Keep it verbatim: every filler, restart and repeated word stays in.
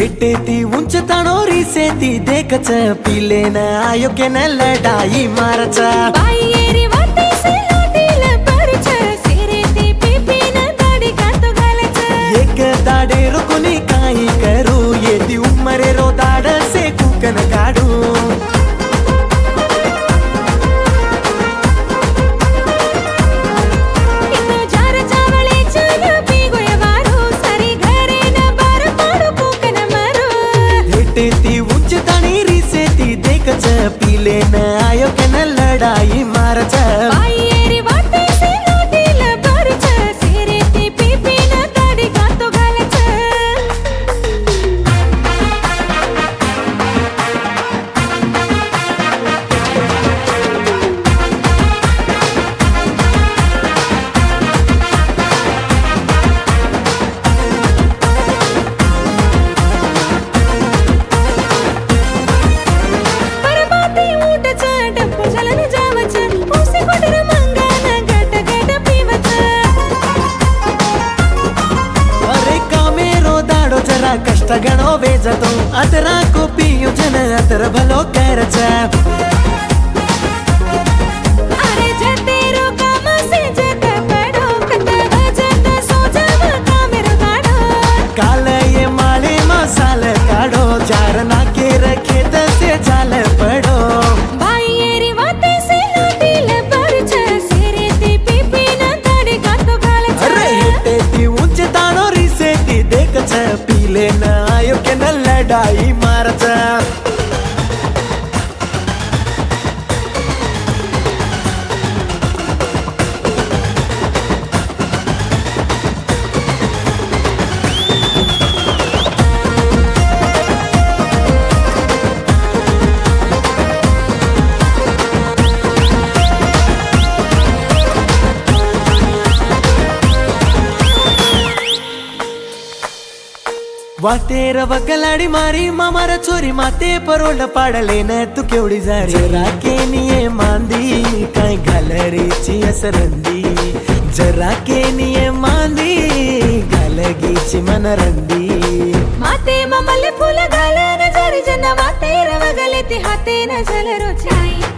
हेटे ती उंच ताणोरी से ती देखच पिले न आयोग्य न लढाई मारच बाईयेरी वाटे से लोटील परच सिरे ती पिपी न दाडी गातो घालच एक दाडे रुकुनी काही करू येती उमरे रो दाड से कुकन काढू ती उच्च ताणीरी से ती देखच पिले न आयोग्य न लढाई मारच बाईयेरी वाटे से लोटील परच सिरे ती पिपी न दाडी गातो घालच कष्ट गणो वेजतो अतरा को पियो जन अतर भलो करच अरे जतेरो काम से जत पडो कत वजत सोजव कामेरो गाडो काल ये माळे मसाल काढो चार नाके रखेत से चाल पडो बाईयेरी वाटे से लोटील परच सिरे ती पिपी न दाडी गातो घालच अरे हेटे ती उंच ताणोरी से ती देखच पिले न आयोग्य न लढाई मारच वाटेर वगलाडी मारी मामार चोरी माते परोड पाडले न तू केवढी जारी राके निये मांदी काय घालरीची असरंदी जरा के निये मांदी घालगीची मनरंदी माते ममले फुल घालन जरी जन वाटेर वगले ती हाते न जल रोचाई